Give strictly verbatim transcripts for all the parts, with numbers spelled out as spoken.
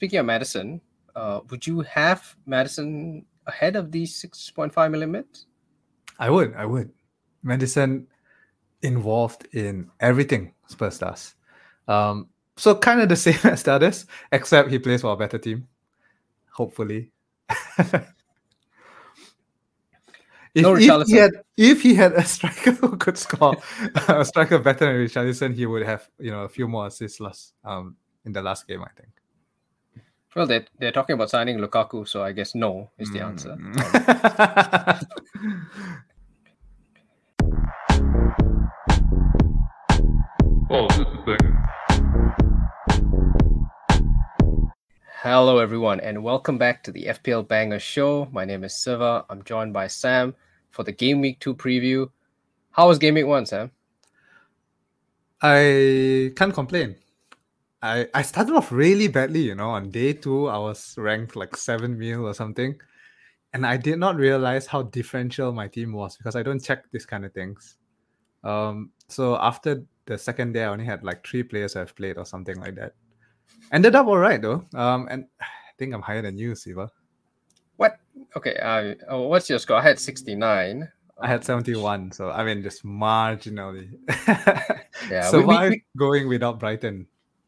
speaking of Madison, uh, would you have Madison ahead of these six point five million mids? I would. I would. Madison involved in everything Spurs does. Um, so kind of the same as the others, except he plays for a better team. Hopefully. If, No if he Richarlison. had if he had a striker who could score a striker better than Richarlison, he would have you know a few more assists last um in the last game, I think. Well, they they're talking about signing Lukaku, so I guess no is the answer. Mm. Oh, this is big. Hello, everyone, and welcome back to the F P L Banger Show. My name is Siva. I'm joined by Sam for the Game Week two preview. How was Game Week one, Sam? I can't complain. I, I started off really badly, you know. On day two, I was ranked like seven mil or something. And I did not realize how differential my team was because I don't check these kind of things. Um, so after the second day, I only had like three players I've played or something like that. Ended up all right, though. Um, and I think I'm higher than you, Siva. What? Okay, uh, oh, what's your score? I had sixty-nine. I had seventy-one, so I mean, just marginally. Yeah, Survived we, we, going without Brighton.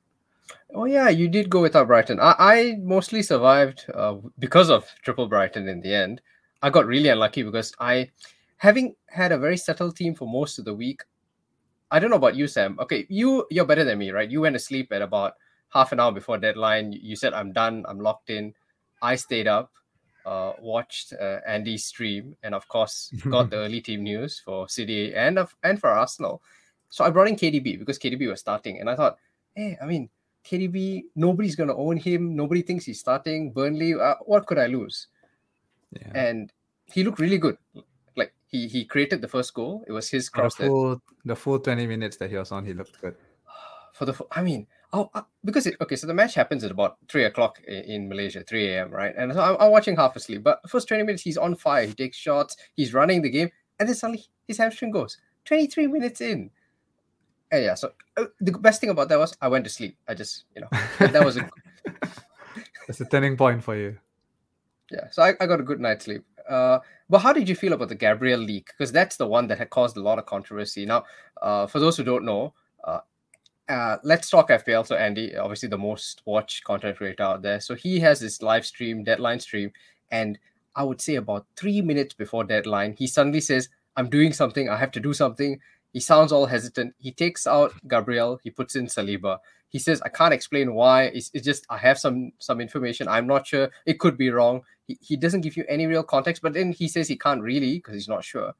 Oh yeah, you did go without Brighton. I, I mostly survived uh, because of triple Brighton in the end. I got really unlucky because I, having had a very settled team for most of the week, I don't know about you, Sam. Okay, you, you're better than me, right? You went to sleep at about half an hour before deadline. You said, I'm done, I'm locked in. I stayed up, uh, watched uh, Andy's stream, and of course, got the early team news for City and, of, and for Arsenal. So I brought in K D B because K D B was starting. And I thought, hey, I mean, K D B, nobody's going to own him. Nobody thinks he's starting. Burnley, uh, what could I lose? Yeah. And he looked really good. Like, he he created the first goal. It was his cross. The full, the full twenty minutes that he was on, he looked good. For the, I mean, oh, uh, because, it, okay, so the match happens at about three o'clock in, in Malaysia, three a.m., right? And so I'm, I'm watching half asleep. But the first twenty minutes, he's on fire. He takes shots. He's running the game. And then suddenly, his hamstring goes. twenty-three minutes in. And yeah, so uh, the best thing about that was I went to sleep. I just, you know, that was a... That's a turning point for you. Yeah, so I, I got a good night's sleep. Uh, but how did you feel about the Gabriel leak? Because that's the one that had caused a lot of controversy. Now, uh, for those who don't know, uh, uh, Let's Talk F P L. So Andy, obviously the most watched content creator out there. So he has this live stream, deadline stream. And I would say about three minutes before deadline, he suddenly says, I'm doing something. I have to do something. He sounds all hesitant. He takes out Gabriel. He puts in Saliba. He says, I can't explain why. It's, it's just, I have some some information. I'm not sure. It could be wrong. He, he doesn't give you any real context, but then he says he can't really because he's not sure.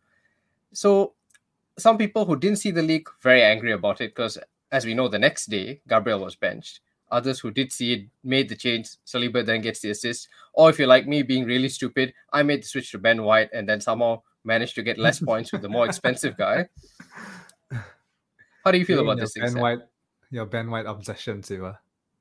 So some people who didn't see the leak, very angry about it because, as we know, the next day, Gabriel was benched. Others who did see it made the change. Saliba then gets the assist. Or if you're like me, being really stupid, I made the switch to Ben White and then somehow managed to get less points with the more expensive guy. How do you feel You about and your this thing, Ben Sam? White, your Ben White obsession, Siva.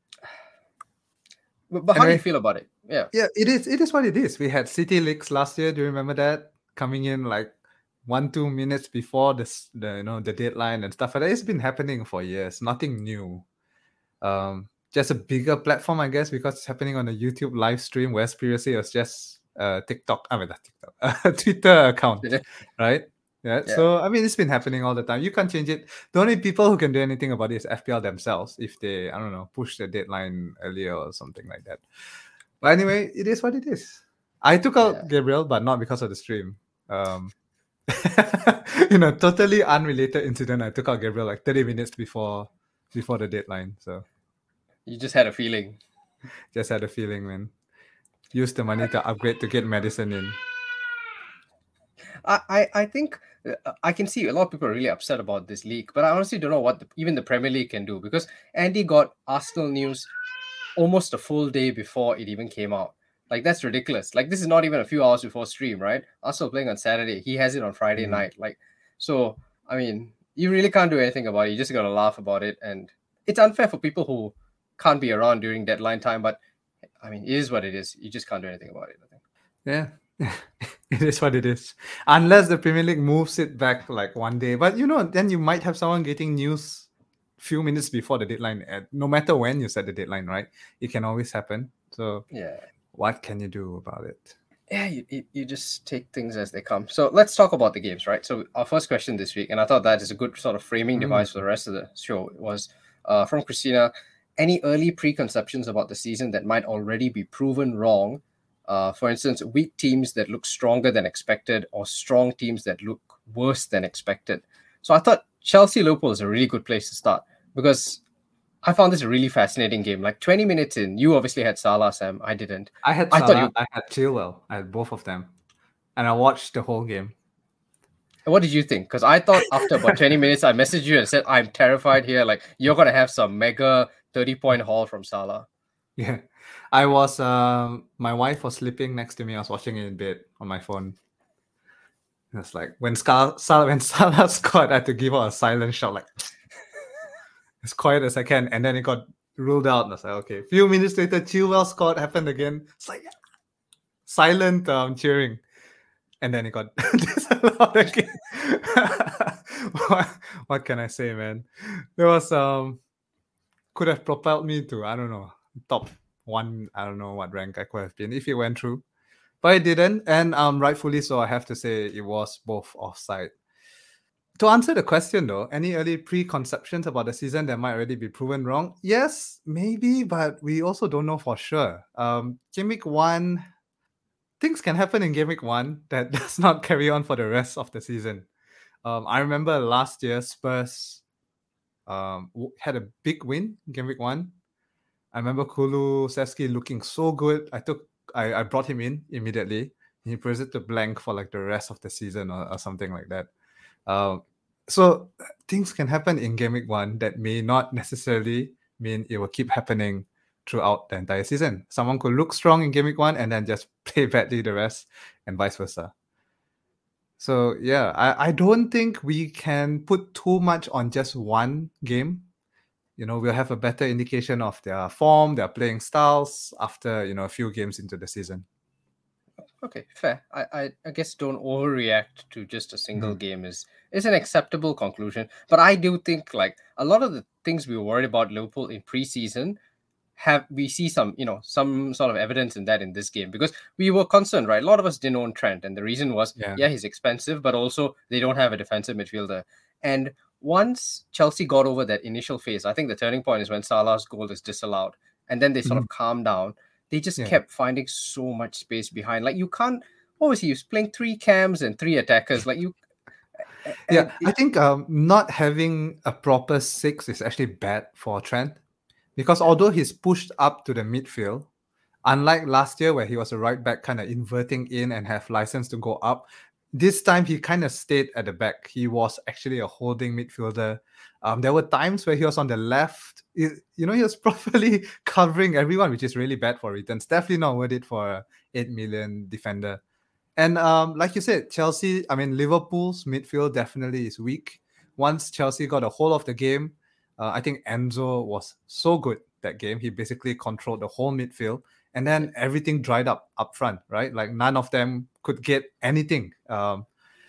But, but how do Anyway. you feel about it? Yeah. Yeah, it is. It is what it is. We had City leaks last year. Do you remember that? Coming in like one, two minutes before this, the you know the deadline and stuff like that. It's been happening for years. Nothing new. Um, just a bigger platform, I guess, because it's happening on a YouTube live stream, whereas previously it was just uh TikTok. I mean, not TikTok, a Twitter account, right? Yeah. Yeah. So I mean, it's been happening all the time. You can't change it. The only people who can do anything about it is F P L themselves if they, I don't know, push the deadline earlier or something like that. But anyway, it is what it is. I took out Yeah. Gabriel, but not because of the stream. Um, you know, totally unrelated incident. I took out Gabriel like thirty minutes before before the deadline. So You just had a feeling. just had a feeling, man. Use the money to upgrade to get Madison in. I, I, I think uh, I can see a lot of people are really upset about this leak, but I honestly don't know what the, even the Premier League can do because Andy got Arsenal news almost a full day before it even came out. Like, that's ridiculous. Like, this is not even a few hours before stream, right? Arsenal playing on Saturday. He has it on Friday Mm. night. Like, so, I mean, you really can't do anything about it. You just got to laugh about it. And it's unfair for people who can't be around during deadline time. But, I mean, it is what it is. You just can't do anything about it, I think. Yeah. It is what it is. Unless the Premier League moves it back like one day. But, you know, then you might have someone getting news few minutes before the deadline. Uh, no matter when you set the deadline, right? It can always happen. So Yeah. what can you do about it? Yeah, you, you, you just take things as they come. So let's talk about the games, right? So our first question this week, and I thought that is a good sort of framing device Mm. for the rest of the show, was uh, from Christina. Any early preconceptions about the season that might already be proven wrong? Uh, for instance, weak teams that look stronger than expected, or strong teams that look worse than expected. So I thought Chelsea Liverpool is a really good place to start, because I found this a really fascinating game. Like twenty minutes in, you obviously had Salah, Sam. I didn't. I had I Salah, thought you. I had Chilwell. I had both of them. And I watched the whole game. What did you think? Because I thought after about twenty minutes, I messaged you and said, I'm terrified here. Like, you're going to have some mega thirty-point haul from Salah. Yeah. I was, um, my wife was sleeping next to me. I was watching it in bed on my phone. It's like, when, Scar- Salah, when Salah scored, I had to give out a silent shout, like, as quiet as I can. And then it got ruled out. And I was like, okay. A few minutes later, Chilwell scored, happened again. It's like, silent um, cheering. And then it got disallowed again. what, what can I say, man? There was um could have propelled me to, I don't know, top one. I don't know what rank I could have been if it went through, but it didn't, and um rightfully so. I have to say it was both offside. To answer the question though, any early preconceptions about the season that might already be proven wrong? Yes, maybe, but we also don't know for sure. Um, game week one. Things can happen in game week one that does not carry on for the rest of the season. Um, I remember last year Spurs um, w- had a big win in game week one. I remember Kulusevski looking so good. I took I, I brought him in immediately. He proceeded to blank for like the rest of the season or, or something like that. Um, so things can happen in game week one that may not necessarily mean it will keep happening throughout the entire season. Someone could look strong in game week one and then just play badly the rest, and vice versa. So yeah, I, I don't think we can put too much on just one game. You know, we'll have a better indication of their form, their playing styles after, you know, a few games into the season. Okay, fair. I, I, I guess don't overreact to just a single mm. game is is an acceptable conclusion. But I do think like a lot of the things we were worried about Liverpool in preseason, have we see some, you know, some sort of evidence in that in this game, because we were concerned, right? A lot of us didn't own Trent, and the reason was, yeah, yeah he's expensive, but also they don't have a defensive midfielder. And once Chelsea got over that initial phase, I think the turning point is when Salah's goal is disallowed, and then they sort mm-hmm. of calmed down. They just yeah. kept finding so much space behind. Like you can't. What was he? He was playing three cams and three attackers. Like you. Yeah, it, I think um, not having a proper six is actually bad for Trent. Because although he's pushed up to the midfield, unlike last year where he was a right back kind of inverting in and have license to go up, this time he kind of stayed at the back. He was actually a holding midfielder. Um, there were times where he was on the left. You know, he was properly covering everyone, which is really bad for returns. Definitely not worth it for an eight million defender. And um, like you said, Chelsea, I mean, Liverpool's midfield definitely is weak. Once Chelsea got a hold of the game, Uh, I think Enzo was so good that game. He basically controlled the whole midfield, and then everything dried up up front, right? Like none of them could get anything. Um,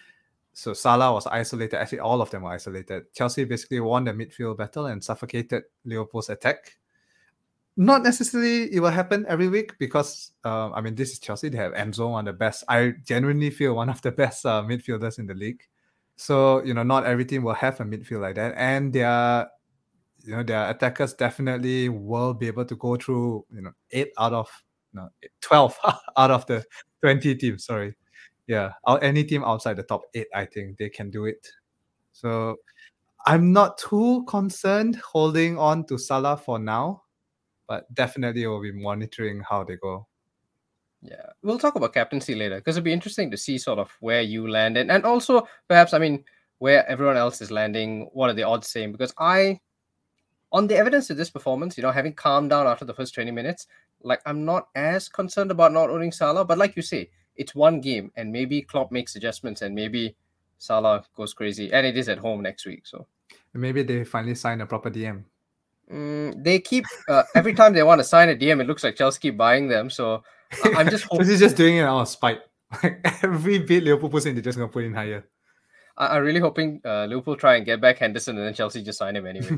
so Salah was isolated. Actually, all of them were isolated. Chelsea basically won the midfield battle and suffocated Liverpool's attack. Not necessarily it will happen every week because, uh, I mean, this is Chelsea. They have Enzo, one of the best. I genuinely feel one of the best uh, midfielders in the league. So, you know, not every team will have a midfield like that. And they are... You know, their attackers definitely will be able to go through, you know, eight out of, no, twelve out of the twenty teams. Sorry. Yeah. Any team outside the top eight, I think they can do it. So I'm not too concerned holding on to Salah for now, but definitely we'll be monitoring how they go. Yeah. We'll talk about captaincy later because it'll be interesting to see sort of where you land and, and also perhaps, I mean, where everyone else is landing. What are the odds saying? Because I, on the evidence of this performance, you know, having calmed down after the first twenty minutes, like I'm not as concerned about not owning Salah. But like you say, it's one game and maybe Klopp makes adjustments and maybe Salah goes crazy. And it is at home next week. So maybe they finally sign a proper D M. Mm, they keep, uh, every time they want to sign a D M, it looks like Chelsea keep buying them. So I'm just hoping. So he's just doing it out of spite. Like every bid Liverpool puts in, they're just going to put in higher. I, I'm really hoping uh, Liverpool try and get back Henderson and then Chelsea just sign him anyway.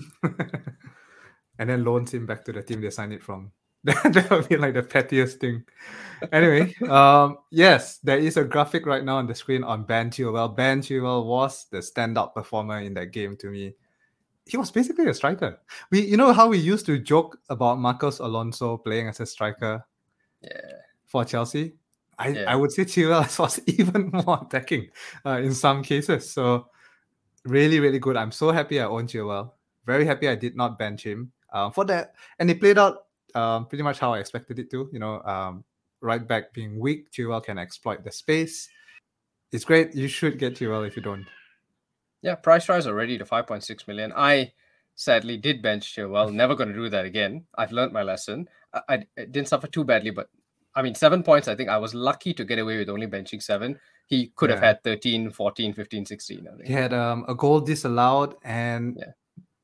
And then loans him back to the team they signed it from. That would be like the pettiest thing. Anyway, um, yes, there is a graphic right now on the screen on Ben Chilwell. Ben Chilwell was the standout performer in that game to me. He was basically a striker. We, you know how we used to joke about Marcos Alonso playing as a striker Yeah. for Chelsea? I, Yeah. I would say Chilwell was even more attacking uh, in some cases. So really, really good. I'm so happy I own Chilwell. Very happy I did not bench him uh, for that. And it played out um, pretty much how I expected it to. You know, um, right back being weak, Chilwell can exploit the space. It's great. You should get Chilwell if you don't. Yeah, price rise already to five point six million. I sadly did bench Chilwell. Never going to do that again. I've learned my lesson. I, I, I didn't suffer too badly, but I mean, seven points, I think I was lucky to get away with only benching seven. He could have Yeah. had thirteen, fourteen, fifteen, sixteen. I think. He had um, a goal disallowed and Yeah.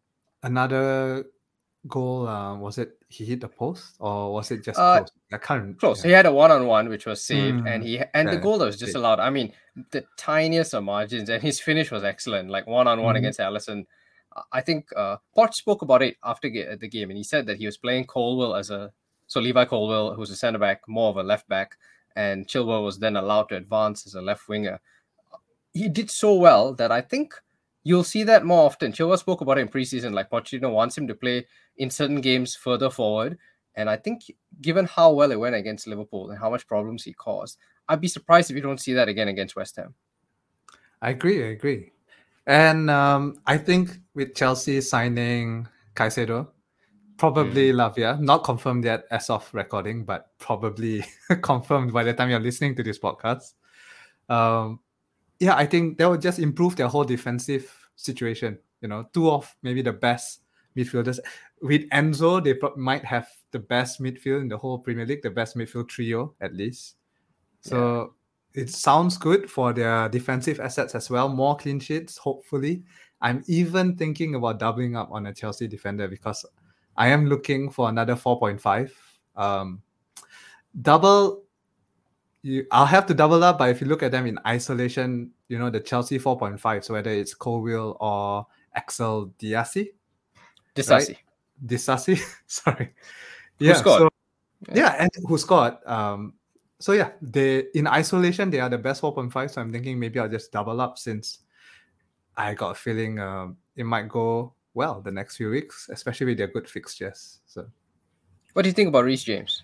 another goal. Uh, was it he hit the post or was it just Uh, close? I can't. Close. Yeah. He had a one-on-one which was saved, and Mm, he and the yeah, goal that was great. disallowed. I mean, the tiniest of margins, and his finish was excellent. Like one-on-one Mhm. against Alisson. I think uh, Poch spoke about it after ga- the game, and he said that he was playing Colwill as a so Levi Colwill, who's a centre back, more of a left back, and Chilwell was then allowed to advance as a left winger. He did so well that I think you'll see that more often. Chilwell spoke about it in preseason, like Pochettino wants him to play in certain games further forward. And I think given how well it went against Liverpool and how much problems he caused, I'd be surprised if you don't see that again against West Ham. I agree. I agree. And um, I think with Chelsea signing Caicedo, probably Lavia, not confirmed yet as of recording, but probably confirmed by the time you're listening to this podcast. Um, yeah, I think that would just improve their whole defensive situation. You know, two of maybe the best midfielders. With Enzo, they pro- might have the best midfield in the whole Premier League, the best midfield trio at least. So it sounds good for their defensive assets as well. More clean sheets, hopefully. I'm even thinking about doubling up on a Chelsea defender because I am looking for another four point five. Um, double, you, I'll have to double up, but if you look at them in isolation, you know, the Chelsea four point five, so whether it's Colwill or Axel Diassi, Disasi. Disassi, sorry. Who Yeah, scored? so yeah, and who scored? Um, so yeah, they in isolation they are the best four point five. So I'm thinking maybe I'll just double up since I got a feeling um, it might go well the next few weeks, especially with their good fixtures. So What do you think about Reece James?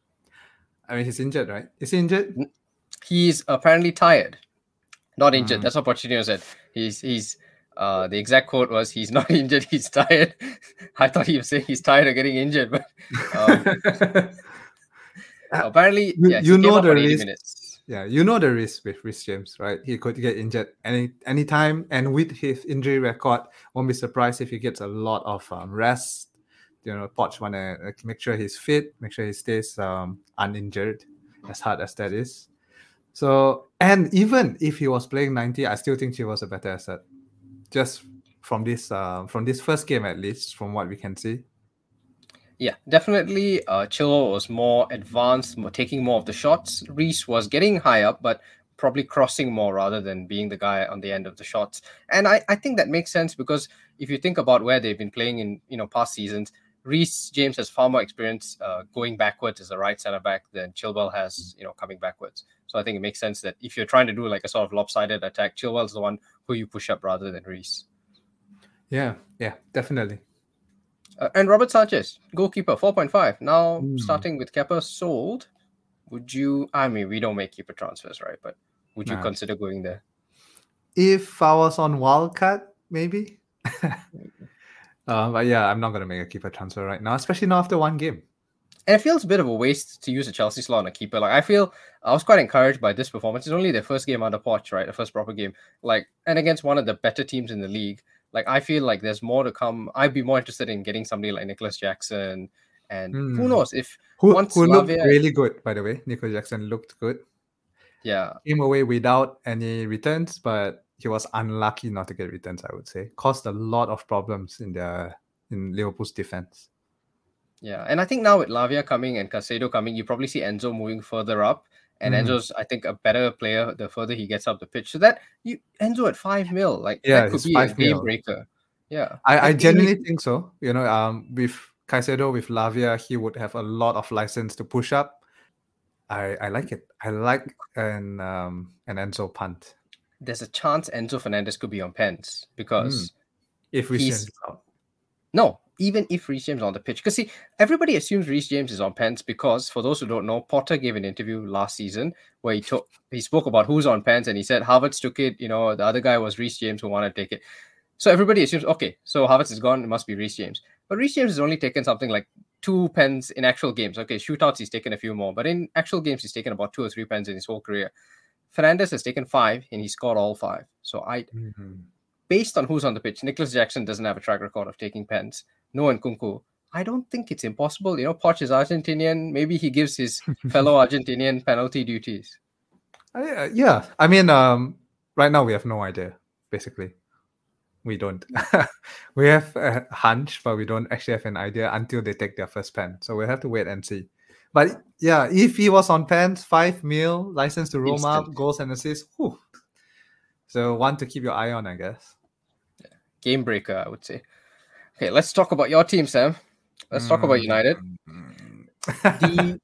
I mean, he's injured, right? Is he injured? He's apparently tired, not injured. Mm. That's what Pochettino said. He's he's uh the exact quote was he's not injured, he's tired. I thought he was saying he's tired of getting injured, but um, apparently, you, yeah, he you came know up the for eighty risk. minutes. Yeah, you know the risk with Reece James, right? He could get injured any anytime, and with his injury record, won't be surprised if he gets a lot of um, rest. You know, Poch want to make sure he's fit, make sure he stays um, uninjured, as hard as that is. So, and even if he was playing ninety, I still think he was a better asset. Just from this, uh, from this first game at least, from what we can see. Yeah, definitely. Uh, Chilwell was more advanced, more, taking more of the shots. Reece was getting high up, but probably crossing more rather than being the guy on the end of the shots. And I, I think that makes sense because if you think about where they've been playing in you know past seasons, Reece James has far more experience uh, going backwards as a right centre back than Chilwell has, you know, coming backwards. So I think it makes sense that if you're trying to do like a sort of lopsided attack, Chilwell is the one who you push up rather than Reece. Yeah, yeah, definitely. Uh, and Robert Sanchez, goalkeeper, four point five. Now Mm. starting with Kepa sold. Would you? I mean, we don't make keeper transfers, right? But would you Nah. consider going there? If I was on Wildcard, maybe. uh, but yeah, I'm not going to make a keeper transfer right now, especially not after one game. And it feels a bit of a waste to use a Chelsea slot on a keeper. Like I feel I was quite encouraged by this performance. It's only their first game under Poch, right? The first proper game. Like, and against one of the better teams in the league. Like I feel like there's more to come. I'd be more interested in getting somebody like Nicholas Jackson. And Hmm. who knows if Who, once who looked Lavia- really good, by the way. Nico Jackson looked good. yeah. Came away without any returns, but he was unlucky not to get returns, I would say. Caused a lot of problems in the in Liverpool's defense. Yeah, and I think now with Lavia coming and Caicedo coming, you probably see Enzo moving further up, And Mhm. Enzo's, I think, a better player the further he gets up the pitch. So that you Enzo at five mil, like Yeah, that could it's be a five game mil. breaker. Yeah. I, I And even genuinely if, think so. You know, um, with Caicedo, with Lavia, he would have a lot of license to push up. I, I like it. I like an um an Enzo punt. there's a chance Enzo Fernandez could be on pens Mm. because If we he's is out. no, even if Reece James is on the pitch. Because see, everybody assumes Reece James is on pens because for those who don't know, Potter gave an interview last season where he took he spoke about who's on pens and he said Havertz took it, you know, the other guy was Reece James who wanted to take it. So everybody assumes, okay, so Havertz is gone, it must be Reece James. But Reece James has only taken something like two pens in actual games. Okay, shootouts, he's taken a few more, but in actual games, he's taken about two or three pens in his whole career. Fernandez has taken five and he scored all five. So I, Mhm. based on who's on the pitch, Nicholas Jackson doesn't have a track record of taking pens. No Nkunku. I don't think it's impossible. You know, Poch is Argentinian. Maybe he gives his fellow Argentinian penalty duties. I- uh, yeah, I mean, um, right now we have no idea. Basically, we don't. We have a hunch, but we don't actually have an idea until they take their first pen. So we'll have to wait and see. But yeah, if he was on pens, five mil, license to roam Instant. up, goals and assists. Whew. So one to keep your eye on, I guess. Game breaker, I would say. Okay, let's talk about your team, Sam. Let's talk about United. Mm. The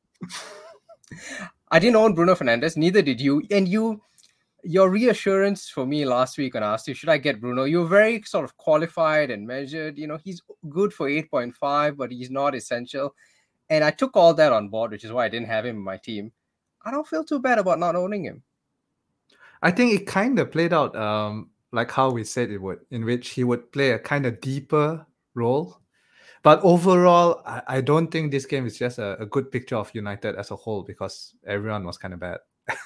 I didn't own Bruno Fernandes, neither did you. And you, your reassurance for me last week when I asked you, should I get Bruno? You were very sort of qualified and measured. You know, he's good for eight point five, but he's not essential. And I took all that on board, which is why I didn't have him in my team. I don't feel too bad about not owning him. I think it kind of played out um, like how we said it would, in which he would play a kind of deeper role. But overall, I, I don't think this game is just a, a good picture of United as a whole because everyone was kind of bad.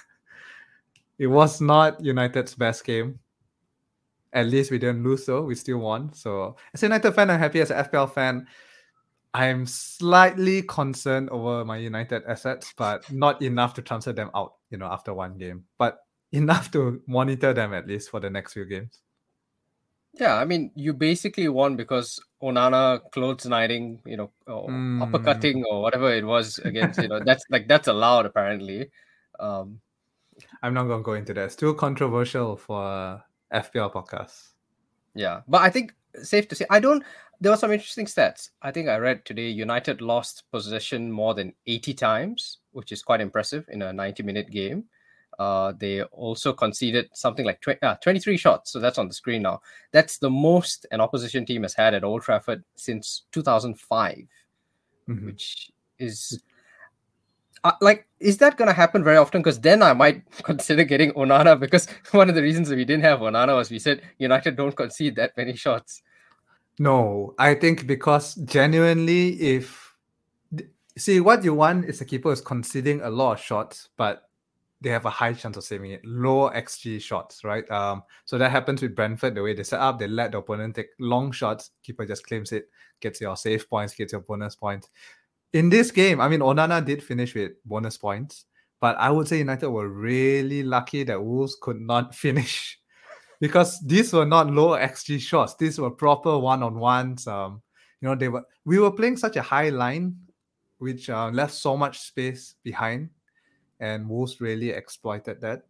It was not United's best game. At least we didn't lose, though. We still won. So, as a United fan, I'm happy. As an F P L fan, I'm slightly concerned over my United assets, but not enough to transfer them out, you know, after one game. But enough to monitor them at least for the next few games. Yeah, I mean, you basically won because Onana clothes knighting, you know, or Mm. uppercutting or whatever it was against, you know, that's like that's allowed apparently. Um, I'm not going to go into that. It's too controversial for a F P L podcast. yeah, but I think safe to say, I don't. There were some interesting stats. I think I read today United lost possession more than eighty times, which is quite impressive in a ninety-minute game. Uh, they also conceded something like twenty, uh, twenty-three shots. So that's on the screen now. That's the most an opposition team has had at Old Trafford since two thousand five, Mhm. which is uh, like, is that going to happen very often? Because then I might consider getting Onana because one of the reasons that we didn't have Onana was we said United don't concede that many shots. No, I think because genuinely, if see what you want is a keeper is conceding a lot of shots, but they have a high chance of saving it. Low X G shots, right? Um, so that happens with Brentford. The way they set up, they let the opponent take long shots. Keeper just claims it, gets your save points, gets your bonus points. In this game, I mean, Onana did finish with bonus points, but I would say United were really lucky that Wolves could not finish because these were not low X G shots. These were proper one-on-ones. Um, you know, they were. We were playing such a high line, which uh, left so much space behind, and Wolves really exploited that.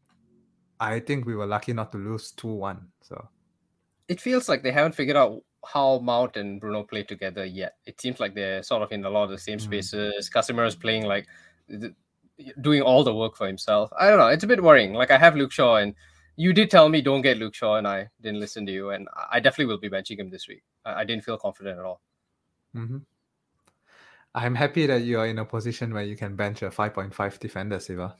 I think we were lucky not to lose two one. So It feels like they haven't figured out how Mount and Bruno play together yet. It seems like they're sort of in a lot of the same Mm. spaces. Casemiro's playing like th- doing all the work for himself. I don't know. It's a bit worrying. Like I have Luke Shaw, and you did tell me don't get Luke Shaw, and I didn't listen to you. And I definitely will be benching him this week. I, I didn't feel confident at all. mhm. I'm happy that you are in a position where you can bench a five point five defender, Siva.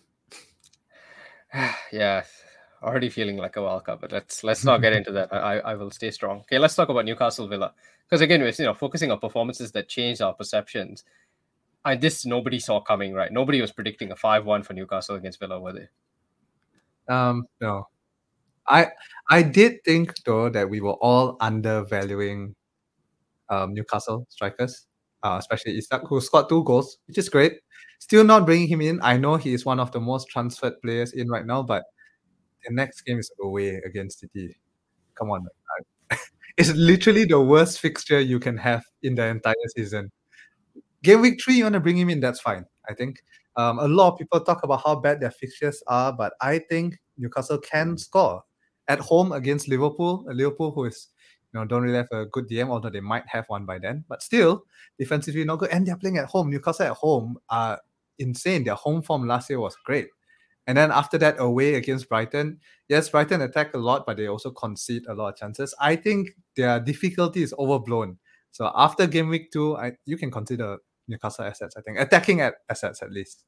Yeah, already feeling like a wild card, but let's let's not get into that. I I will stay strong. Okay, let's talk about Newcastle Villa because again, we're you know focusing on performances that changed our perceptions. I this nobody saw coming, right? Nobody was predicting a five one for Newcastle against Villa, were they? Um, no, I I did think though that we were all undervaluing um, Newcastle strikers, uh, especially Isak, who scored two goals, which is great. Still not bringing him in. I know he is one of the most transferred players in right now, but the next game is away against City. Come on, it's literally the worst fixture you can have in the entire season. Game week three, you want to bring him in, that's fine, I think. Um, a lot of people talk about how bad their fixtures are, but I think Newcastle can score at home against Liverpool. A Liverpool who is, you know, don't really have a good D M, although they might have one by then. But still, defensively not good, and they're playing at home. Newcastle at home are insane. Their home form last year was great. And then after that, away against Brighton, yes, Brighton attack a lot, but they also concede a lot of chances. I think their difficulty is overblown. So after game week two, I, you can consider Newcastle assets, I think. Attacking at assets, at least.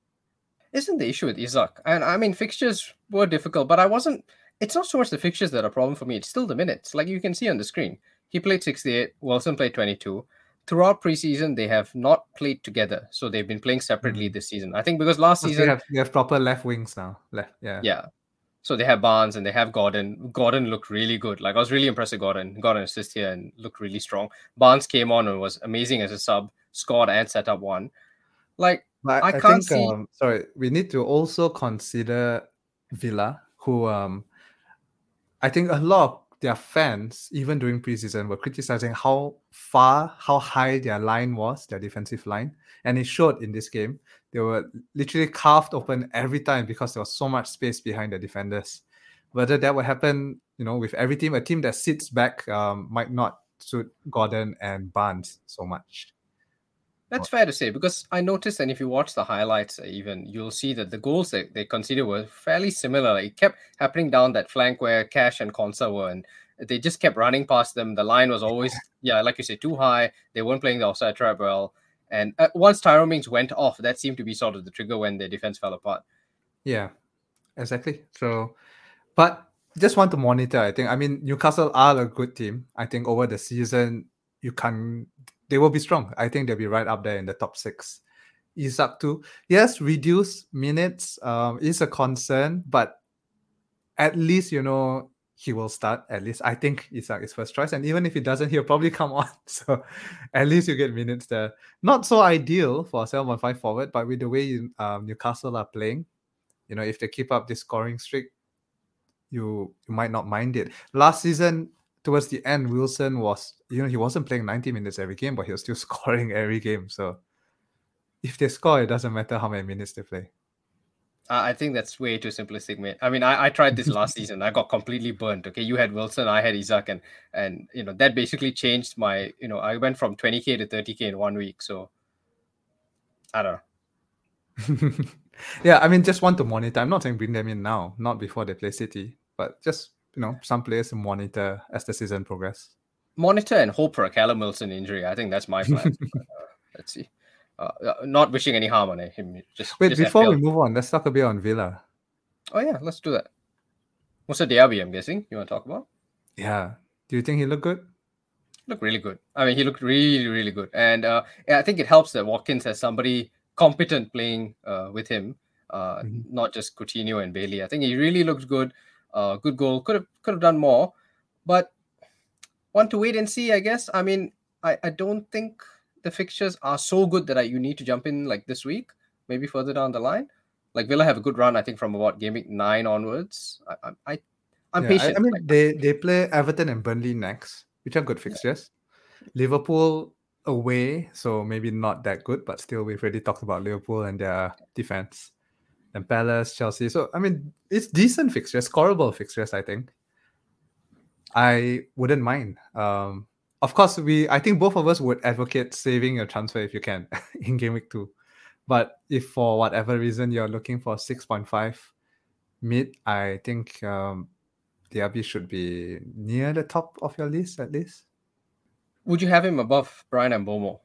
Isn't the issue with Isak? And I mean, fixtures were difficult, but I wasn't... It's not so much the fixtures that are a problem for me. It's still the minutes. Like you can see on the screen. He played sixty-eight, Wilson played twenty-two. Throughout preseason, they have not played together. So they've been playing separately mm. this season. I think because last because season... They have, they have proper left wings now. Left, yeah. Yeah. So they have Barnes and they have Gordon. Gordon looked really good. Like I was really impressed with Gordon. Got an assist here and looked really strong. Barnes came on and was amazing as a sub. Scored and set up one. Like, but I, I can't think, see... Um, sorry, we need to also consider Villa, who... um. I think a lot of their fans, even during preseason, were criticizing how far, how high their line was, their defensive line. And it showed in this game. They were literally carved open every time because there was so much space behind the defenders. Whether that would happen, you know, with every team, a team that sits back um, might not suit Gordon and Barnes so much. That's fair to say, because I noticed, and if you watch the highlights even, you'll see that the goals that they considered were fairly similar. It kept happening down that flank where Cash and Konsa were, and they just kept running past them. The line was always, yeah, like you say, too high. They weren't playing the offside trap well. And uh, once Tyrone Mings went off, that seemed to be sort of the trigger when their defense fell apart. Yeah, exactly. So, but just want to monitor, I think. I mean, Newcastle are a good team. I think over the season, you can... They will be strong. I think they'll be right up there in the top six. Isak too. Yes, reduce minutes um, is a concern, but at least, you know, he will start. At least I think Isak is first choice. And even if he doesn't, he'll probably come on. So at least you get minutes there. Not so ideal for a seven point five forward, but with the way um, Newcastle are playing, you know, if they keep up this scoring streak, you, you might not mind it. Last season, towards the end, Wilson was, you know, he wasn't playing ninety minutes every game, but he was still scoring every game. So if they score, it doesn't matter how many minutes they play. Uh, I think that's way too simplistic, mate. I mean, I, I tried this last season. I got completely burnt. Okay, you had Wilson, I had Isak, and and you know that basically changed my. You know, I went from twenty K to thirty K in one week. So I don't know. Yeah, I mean, just want to monitor. I'm not saying bring them in now, not before they play City, but just, you know, some players to monitor as the season progresses. Monitor and hope for a Callum Wilson injury. I think that's my plan. But, uh, let's see. Uh, not wishing any harm on him. Just wait just before F P L. We move on. Let's talk a bit on Villa. Oh yeah, let's do that. Musa Diaby, I'm guessing you want to talk about. Yeah. Do you think he looked good? Looked really good. I mean, he looked really, really good, and uh, yeah, I think it helps that Watkins has somebody competent playing uh, with him, uh, mm-hmm. not just Coutinho and Bailey. I think he really looked good. Uh, good goal. Could have could have done more, but want to wait and see, I guess. I mean, I, I don't think the fixtures are so good that I, you need to jump in like this week, maybe further down the line. Like Villa have a good run, I think, from about game week nine onwards. I, I, I'm yeah, patient. I, I mean, like, they, they play Everton and Burnley next, which are good fixtures. Yeah. Liverpool away, so maybe not that good, but still we've already talked about Liverpool and their defense. And Palace, Chelsea. So, I mean, it's decent fixtures, scoreable fixtures, I think. I wouldn't mind. Um, of course, we. I think both of us would advocate saving your transfer if you can in game week two. But if for whatever reason you're looking for six point five mid, I think um, Diaby should be near the top of your list at least. Would you have him above Brian Mbeumo?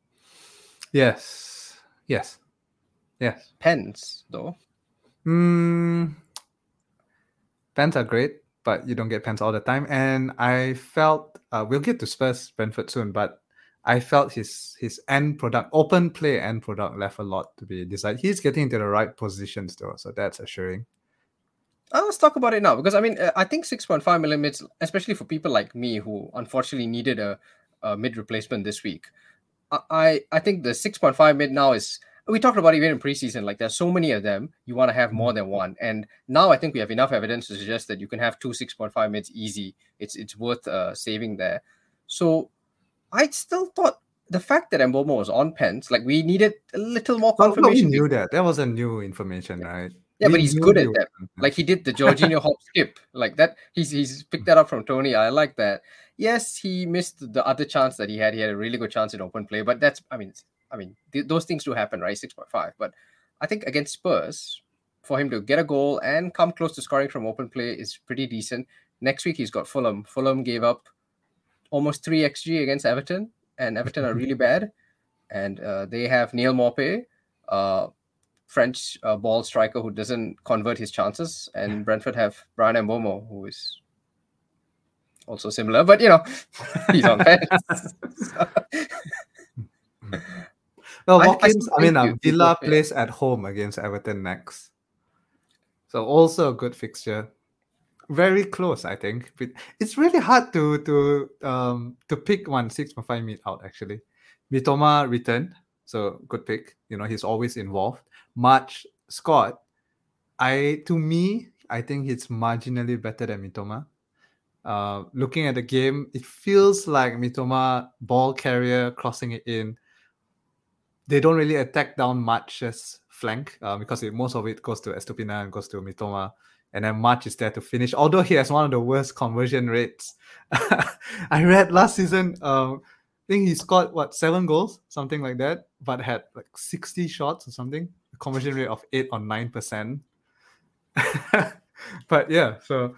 Yes. Yes. Yes. Pens, though. Mm, pens are great, but you don't get pens all the time. And I felt uh, we'll get to Spurs Brentford soon, but I felt his his end product, open play end product, left a lot to be desired. He's getting into the right positions though, so that's assuring. Uh, let's talk about it now, because I mean, uh, I think six point five million mids, especially for people like me who unfortunately needed a, a mid replacement this week. I, I I think the six point five mid now is. We talked about it even in preseason, like there's so many of them, you want to have more than one. And now I think we have enough evidence to suggest that you can have two six point five mids easy. It's it's worth uh, saving there. So I still thought the fact that Mbomo was on pens, like we needed a little more Well, no, we confirmation. knew that. That wasn't new information, right? Yeah, We but he's knew good he at was that. on pens. Like he did the Jorginho hop skip, like that. He's he's picked that up from Tony. I like that. Yes, he missed the other chance that he had. He had a really good chance in open play, but that's I mean, I mean th- those things do happen, right? Six point five, but I think against Spurs, for him to get a goal and come close to scoring from open play is pretty decent. Next week he's got Fulham. Fulham gave up almost three X G against Everton, and Everton are really bad. And uh, they have Neil Maupay, uh, French uh, ball striker who doesn't convert his chances, and Brentford have Brian Mbomo, who is also similar, but you know, he's on bench. Well, I- I Watkins, still I, mean, think uh, you- you Villa go- yeah. plays at home against Everton next. So also a good fixture. Very close, I think. But it's really hard to to um to pick one six point five mid out actually. Mitoma returned, so good pick. You know, he's always involved. March scored. I to me, I think it's marginally better than Mitoma. Uh, looking at the game, it feels like Mitoma ball carrier crossing it in. They don't really attack down March's flank uh, because it, most of it goes to Estupina and goes to Mitoma. And then March is there to finish, although he has one of the worst conversion rates. I read last season, um, I think he scored, what, seven goals? Something like that, but had like sixty shots or something. A conversion rate of eight or nine percent. But yeah, so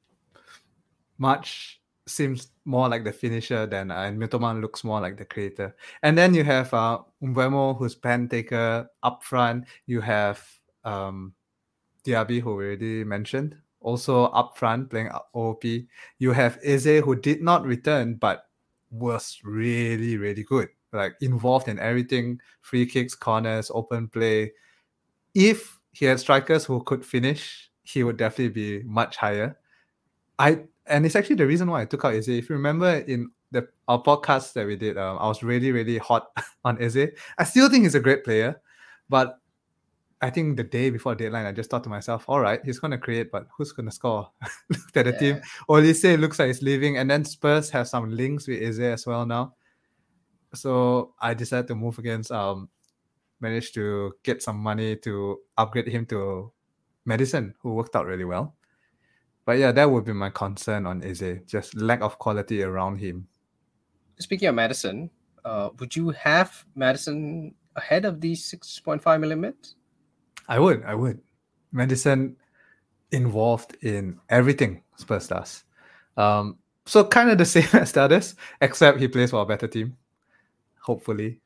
March seems more like the finisher than uh, and Mitoma looks more like the creator. And then you have uh, Mbeumo, who's pen taker up front. You have um, Diaby, who we already mentioned, also up front playing O O P. You have Eze, who did not return but was really, really good. Like involved in everything, free kicks, corners, open play. If he had strikers who could finish, he would definitely be much higher. I and it's actually the reason why I took out Eze. If you remember in the our podcast that we did, um, I was really, really hot on Eze. I still think he's a great player, but I think the day before deadline, I just thought to myself, all right, he's going to create, but who's going to score? Looked at the Yeah. team. Olise looks like he's leaving, and then Spurs have some links with Eze as well now. So I decided to move against, um, managed to get some money to upgrade him to Madison, who worked out really well. But yeah, that would be my concern on Eze, just lack of quality around him. Speaking of Madison, uh, would you have Madison ahead of these six point five millimeters? I would, I would. Madison involved in everything Spurs does. Um, so kind of the same as the others, except he plays for a better team. Hopefully.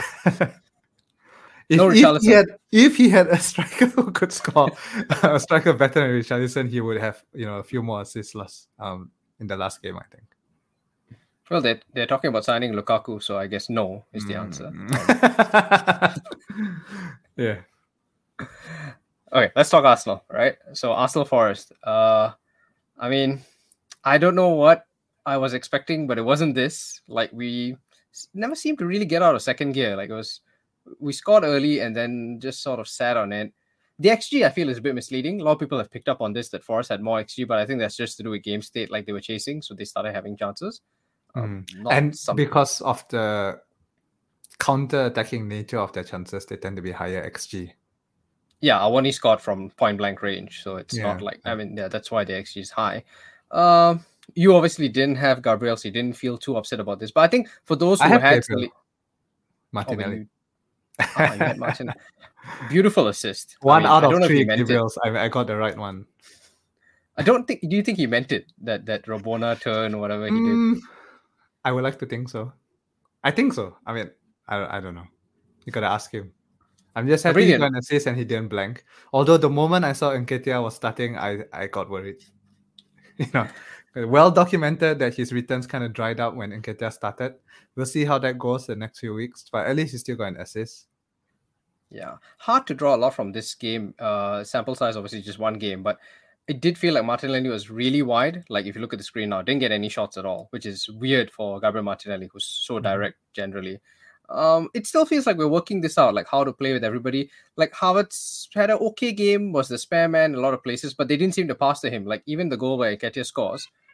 If, No if, he Richarlison. had, if he had a striker who could score, a striker better than Richarlison, he would have, you know, a few more assists last, um, in the last game, I think. Well, they're, they're talking about signing Lukaku, so I guess no is the answer. Mm. Yeah. Okay, let's talk Arsenal, right? So Arsenal Forest. Uh, I mean, I don't know what I was expecting, but it wasn't this. Like we s- never seemed to really get out of second gear. Like it was, we scored early and then just sort of sat on it. The X G I feel is a bit misleading. A lot of people have picked up on this that Forest had more X G, but I think that's just to do with game state, like they were chasing, so they started having chances. Um, not And some- because of the counter-attacking nature of their chances, they tend to be higher X G. yeah, Awani scored from point blank range, so it's not Yeah, like yeah. I mean, yeah, that's why the X G is high. Um, you obviously didn't have Gabriel, so you didn't feel too upset about this. But I think for those I who have had Gabriel. Sali- oh, when Martinelli. you, ah, you had Martin, beautiful assist. I One mean, out I of don't know if he three meant it. Gabriels. I, I got the right one. I don't think. Do you think he meant it? That that Rabona turn or whatever he did. Mm, I would like to think so. I think so. I mean, I, I don't know. You gotta ask him. I'm just happy he Brilliant. got an assist and he didn't blank. Although the moment I saw Nketiah was starting, I, I got worried. You know, well documented that his returns kind of dried up when Nketiah started. We'll see how that goes the next few weeks, but at least he still got an assist. Yeah, hard to draw a lot from this game. Uh, sample size obviously just one game, but it did feel like Martinelli was really wide. Like if you look at the screen now, didn't get any shots at all, which is weird for Gabriel Martinelli, who's so direct generally. Um, it still feels like we're working this out, like how to play with everybody. Like Havertz had an okay game, was the spare man in a lot of places, but they didn't seem to pass to him. Like even the goal where Nketiah scores,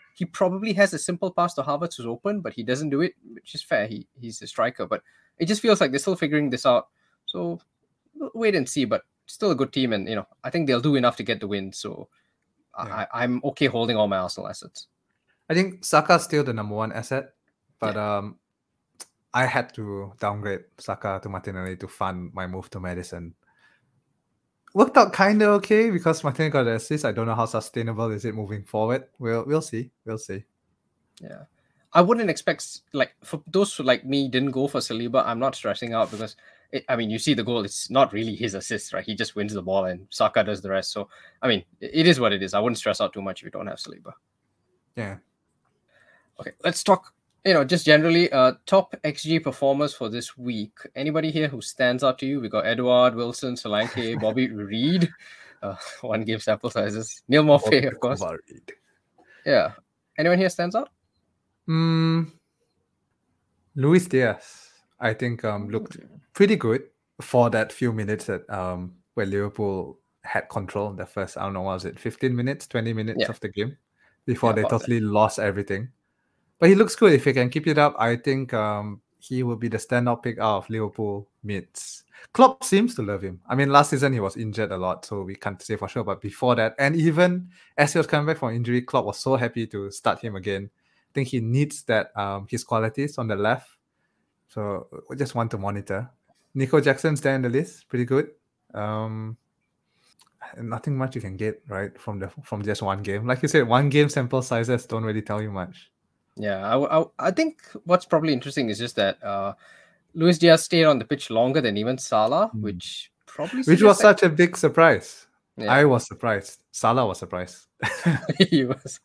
he probably has a simple pass to Havertz who's open, but he doesn't do it, which is fair. He he's a striker, but it just feels like they're still figuring this out. So we'll wait and see, but still a good team, and you know I think they'll do enough to get the win. So Yeah. I, I'm okay holding all my Arsenal assets. I think Saka's still the number one asset, but um, I had to downgrade Saka to Martinelli to fund my move to Madison. Worked out kind of okay because Martinelli got the assist. I don't know how sustainable is it moving forward. We'll we'll see. We'll see. Yeah, I wouldn't expect like for those who like me didn't go for Saliba. I'm not stressing out because it, I mean you see the goal. It's not really his assist, right? He just wins the ball and Saka does the rest. So I mean it, it is what it is. I wouldn't stress out too much if you don't have Saliba. Yeah. Okay, let's talk. You know, just generally, uh, top X G performers for this week. Anybody here who stands out to you? We got Edouard, Wilson, Solanke, Bobby Reed. Uh, one game sample sizes. Neil Morphy, of course. Yeah. Anyone here stands out? Mm, Luis Diaz, I think, um, looked pretty good for that few minutes that um where Liverpool had control in the first, I don't know, what was it, fifteen minutes, twenty minutes Yeah. of the game before Yeah, they about that. totally lost everything. But he looks good. If he can keep it up, I think um he will be the standout pick out of Liverpool mids. Klopp seems to love him. I mean, last season he was injured a lot, so we can't say for sure. But before that, and even as he was coming back from injury, Klopp was so happy to start him again. I think he needs that um his qualities on the left. So we just want to monitor. Nico Jackson's there in the list, pretty good. Um, nothing much you can get right from the from just one game. Like you said, one game sample sizes don't really tell you much. Yeah, I, w- I, w- I think what's probably interesting is just that uh, Luis Diaz stayed on the pitch longer than even Salah, Mm. which probably Which was suggests that- such a big surprise. Yeah. I was surprised. Salah was surprised. he was.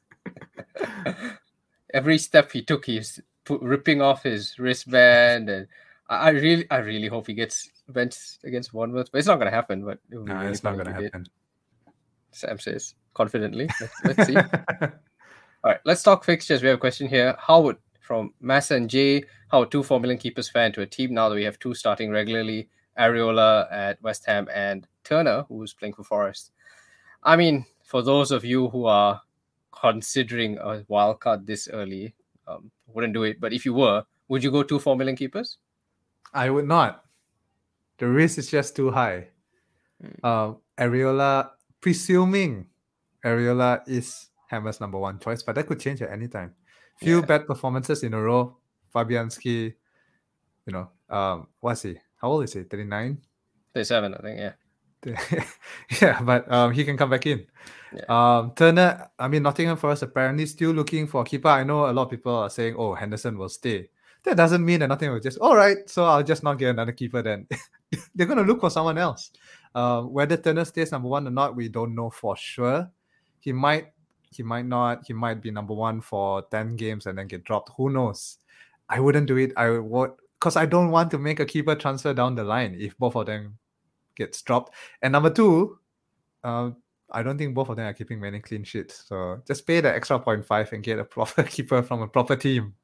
Every step he took, he's pu- ripping off his wristband, and I, I really, I really hope he gets benched against Bournemouth. But it's not going to happen. But it would be No, really it's not funny going if to he did. happen. Sam says confidently. Let's, let's see. All right, let's talk fixtures. We have a question here. How would, from Massa and Jay, how would two four million keepers fare into a team now that we have two starting regularly? Areola at West Ham and Turner, who's playing for Forest. I mean, for those of you who are considering a wild card this early, um, wouldn't do it. But if you were, would you go two four million keepers? I would not. The risk is just too high. Mm. Um, Areola, presuming Areola is Hammer's number one choice, but that could change at any time. Few Yeah. bad performances in a row. Fabianski, you know, um, what's he? How old is he? thirty-nine? thirty-seven, I think, yeah. Yeah, but um, he can come back in. Yeah. Um, Turner, I mean, Nottingham Forest apparently still looking for a keeper. I know a lot of people are saying, oh, Henderson will stay. That doesn't mean that Nottingham will just, all right, so I'll just not get another keeper then. They're going to look for someone else. Um, whether Turner stays number one or not, we don't know for sure. He might, he might not. He might be number one for ten games and then get dropped. Who knows? I wouldn't do it. I would, because I don't want to make a keeper transfer down the line if both of them gets dropped. And number two, um, I don't think both of them are keeping many clean sheets. So just pay the extra point five and get a proper keeper from a proper team.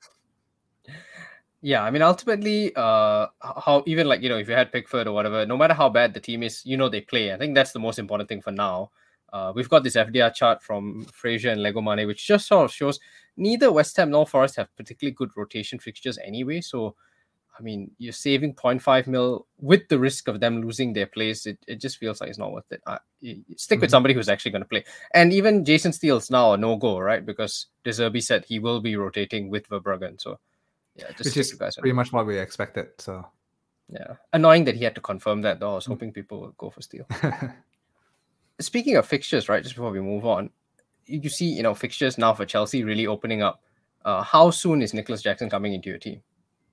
Yeah, I mean, ultimately, uh, how even like, you know, if you had Pickford or whatever, no matter how bad the team is, you know, they play. I think that's the most important thing for now. Uh, we've got this F D R chart from Fraser and Lego Mane, which just sort of shows neither West Ham nor Forest have particularly good rotation fixtures anyway. So, I mean, you're saving zero point five mil with the risk of them losing their place. It, it just feels like it's not worth it. Uh, you- you stick with Mhm. somebody who's actually going to play. And even Jason Steele's now a no-go, right? Because De Zerbi said he will be rotating with Verbruggen. So, yeah, just Which stick is with guys. pretty much what we expected. So Yeah, annoying that he had to confirm that, though. I was Mm. hoping people would go for Steele. Speaking of fixtures, right, just before we move on, you you see, you know, fixtures now for Chelsea really opening up. Uh, how soon is Nicholas Jackson coming into your team?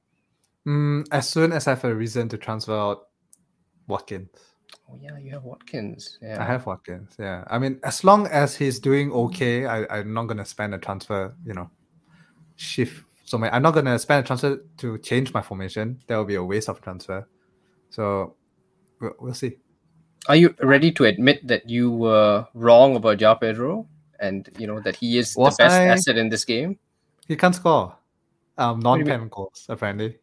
mm, as soon as I have a reason to transfer out Watkins. Oh, yeah, you have Watkins. Yeah. I have Watkins. Yeah, I mean, as long as he's doing okay, I, I'm not gonna spend a transfer. You know, shift. So my, I'm not gonna spend a transfer to change my formation. That will be a waste of transfer. So we'll, we'll see. Are you ready to admit that you were wrong about João Pedro and, you know, that he is Was the best I? asset in this game? He can't score. Um, do you mean? non-pen goals apparently.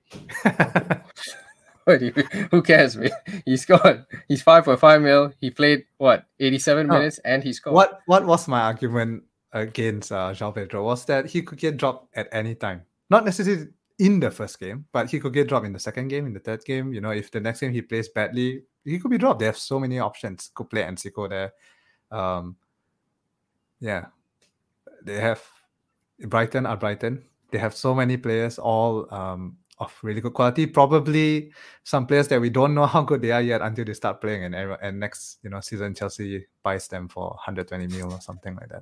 What do you- Who cares, man? He scored. He's five point five mil. He played, what, eighty-seven No. minutes and he scored. What What was my argument against uh, João Pedro was that he could get dropped at any time. Not necessarily in the first game, but he could get dropped in the second game, in the third game. You know, if the next game he plays badly, he could be dropped. They have so many options. Could play Enciso there. Um, yeah, they have Brighton are Brighton. They have so many players, all um, of really good quality. Probably some players that we don't know how good they are yet until they start playing. And and next, you know, season Chelsea buys them for one hundred twenty mil or something like that.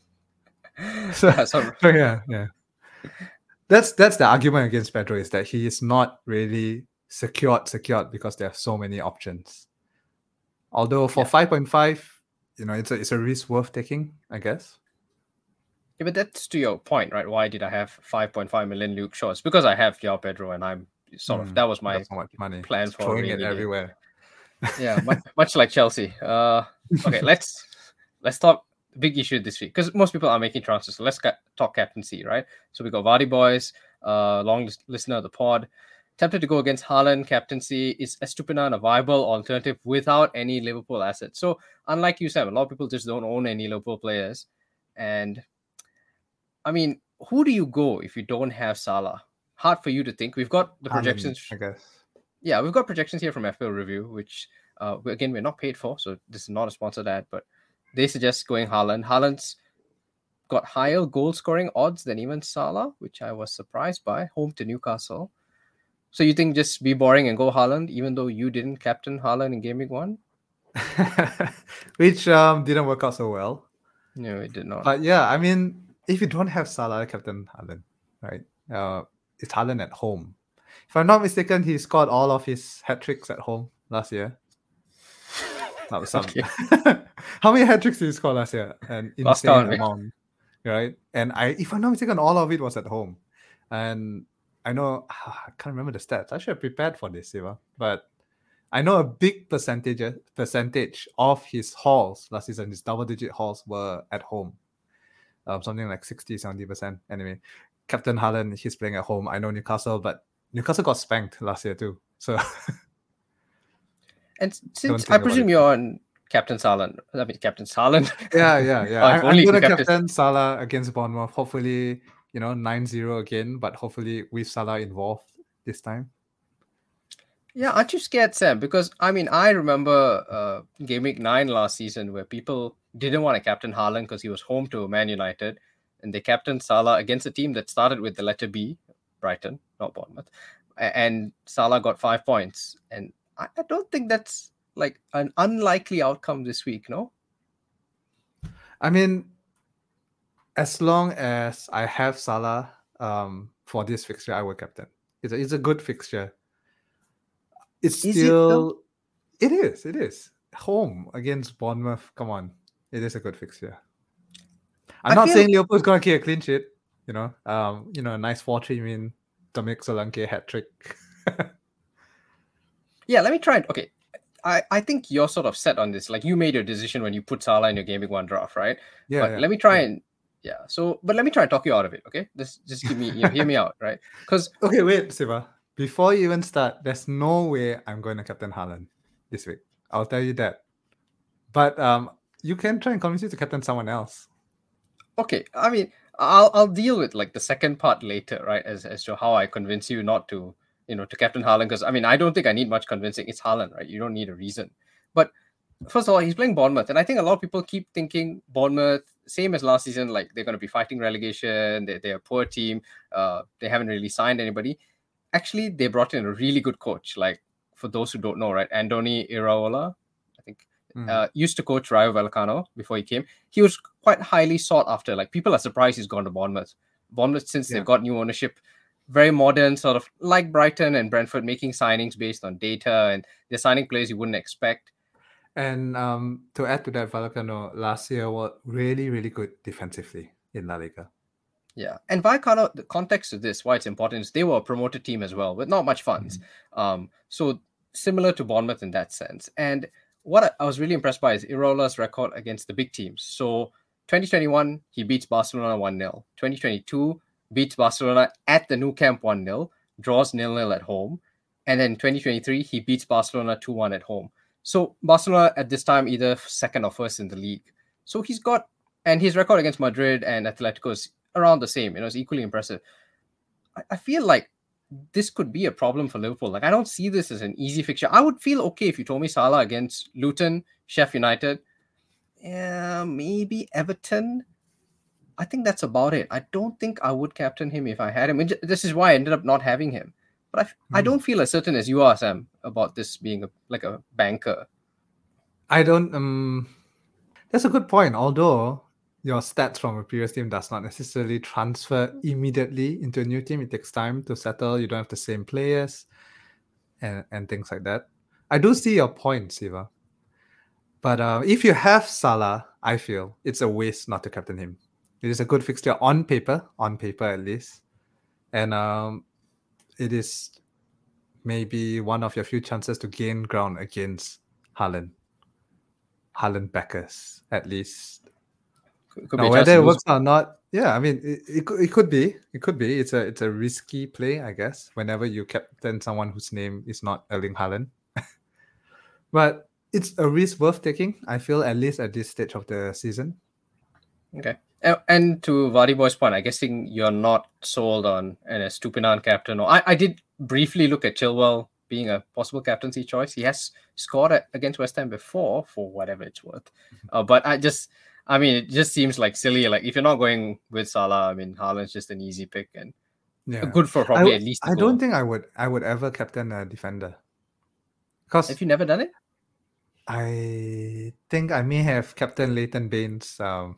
So, Yeah, so- so yeah, yeah. That's that's the argument against Pedro, is that he is not really secured, secured because there are so many options. Although for Yeah. five point five, you know, it's a it's a risk worth taking, I guess. Yeah, but that's to your point, right? Why did I have five point five million Luke Shaw? It's because I have João Pedro, and I'm sort of Mm, that was my Got so much money. plan Just for a throwing rainy it day. everywhere. Yeah, much, much like Chelsea. Uh, okay, let's let's talk big issue this week, because most people are making transfers. So let's ca- talk captaincy, right? So we got Vardy Boys, uh, long lis- listener of the pod. Tempted to go against Haaland captaincy. Is Estupiñán a viable alternative without any Liverpool assets? So unlike you, Sam, a lot of people just don't own any Liverpool players. And I mean, who do you go if you don't have Salah? Hard for you to think. We've got the Haaland, projections. I guess. Yeah, we've got projections here from F P L Review, which uh, we- again we're not paid for, so this is not a sponsored ad, but they suggest going Haaland. Haaland's got higher goal scoring odds than even Salah, which I was surprised by. Home to Newcastle. So you think just be boring and go Haaland, even though you didn't captain Haaland in Game Week One? Which um didn't work out so well. No, it did not. But yeah, I mean, if you don't have Salah, captain Haaland, right? Uh, it's Haaland at home. If I'm not mistaken, he scored all of his hat tricks at home last year. That was some. Okay. How many hat tricks did he score last year? An Lost insane count, mate. amount, right? And I, if I'm not mistaken, all of it was at home. And I know I can't remember the stats. I should have prepared for this, Siva. But I know a big percentage percentage of his hauls last season, his double-digit hauls, were at home. Um, something like sixty, seventy percent. Anyway, Captain Haaland, he's playing at home. I know Newcastle, but Newcastle got spanked last year too. So And Don't since think I about presume it. you're on Captain Haaland, I mean Captain Haaland. yeah, yeah, yeah. Oh, I, if I'm only going to you kept it- captain Salah against Bournemouth. Hopefully, you know, nine zero again, but hopefully with Salah involved this time. Yeah, aren't you scared, Sam? Because I mean, I remember uh, Game Week Nine last season where people didn't want to captain Haaland because he was home to Man United, and they captained Salah against a team that started with the letter B, Brighton, not Bournemouth, A- and Salah got five points. And I, I don't think that's like an unlikely outcome this week, no? I mean, as long as I have Salah um, for this fixture, I will captain. It's a, it's a good fixture. It's Is it still. though? It is. It is. Home against Bournemouth. Come on. It is a good fixture. I'm I not feel- saying Liverpool's going to get a clean sheet. You know, um, you know, a nice four three win. Dominic Solanke hat trick. Yeah, let me try and okay. I, I think you're sort of set on this. Like you made your decision when you put Salah in your Game Week One draft, right? yeah, but yeah. let me try yeah. and yeah. So, but let me try and talk you out of it, okay? Just just give me you know, hear me out, right? Because Okay, wait, Siva. Before you even start, there's no way I'm going to captain Haaland this week. I'll tell you that. But um, you can try and convince me to captain someone else. okay, I mean, I'll I'll deal with like the second part later, right? As as to how I convince you not to, you know, to captain Haaland. Because I mean, I don't think I need much convincing. It's Haaland, right? You don't need a reason. But first of all, he's playing Bournemouth, and I think a lot of people keep thinking Bournemouth, same as last season, like they're going to be fighting relegation. They they're a poor team. Uh, they haven't really signed anybody. Actually, they brought in a really good coach. Like for those who don't know, right, Andoni Iraola, I think. Mm. Uh, used to coach Rayo Vallecano before he came. He was quite highly sought after. Like people are surprised he's gone to Bournemouth. Bournemouth, since Yeah. they've got new ownership, very modern, sort of like Brighton and Brentford, making signings based on data, and they're signing players you wouldn't expect. And um, to add to that, Vallecano last year was really, really good defensively in La Liga. Yeah, and Vallecano, the context of this, why it's important is they were a promoted team as well, with not much funds. Um, so similar to Bournemouth in that sense. And what I- I was really impressed by is Iraola's record against the big teams. So twenty twenty-one, he beats Barcelona one nil. twenty twenty-two, beats Barcelona at the Nou Camp one nil, draws nil nil at home. And then twenty twenty-three, he beats Barcelona two one at home. So Barcelona at this time either second or first in the league. So he's got and his record against Madrid and Atletico is around the same. You know, it's equally impressive. I, I feel like this could be a problem for Liverpool. Like, I don't see this as an easy fixture. I would feel okay if you told me Salah against Luton, Sheffield United, yeah, maybe Everton. I think that's about it. I don't think I would captain him if I had him. This is why I ended up not having him. But I, hmm. I don't feel as certain as you are, Sam, about this being a, like a banker. I don't. Um, that's a good point. Although your stats from a previous team does not necessarily transfer immediately into a new team. It takes time to settle. You don't have the same players and, and things like that. I do see your point, Siva. But uh, if you have Salah, I feel it's a waste not to captain him. It is a good fixture on paper, on paper at least. And um, it is maybe one of your few chances to gain ground against Haaland. Haaland backers, at least. Could now, whether it works or not, yeah, I mean, it, it, it could be. It could be. It's a it's a risky play, I guess, whenever you captain someone whose name is not Erling Haaland. But it's a risk worth taking, I feel, at least at this stage of the season. Okay. And to Vardy Boy's point, I'm guessing you're not sold on an Estupinan captain. Or I, I did briefly look at Chilwell being a possible captaincy choice. He has scored against West Ham before, for whatever it's worth. Uh, but I just, I mean, it just seems like silly. Like, if you're not going with Salah, I mean, Haaland's just an easy pick and yeah. good for probably I, at least. I don't think I would. I would ever captain a defender. Because have you never done it? I think I may have captained Leighton Baines um,